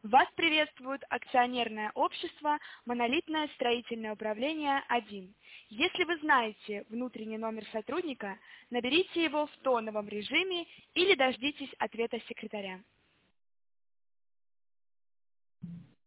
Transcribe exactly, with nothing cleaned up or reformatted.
Вас приветствует акционерное общество «Монолитное строительное управление один». Если вы знаете внутренний номер сотрудника, наберите его в тоновом режиме или дождитесь ответа секретаря.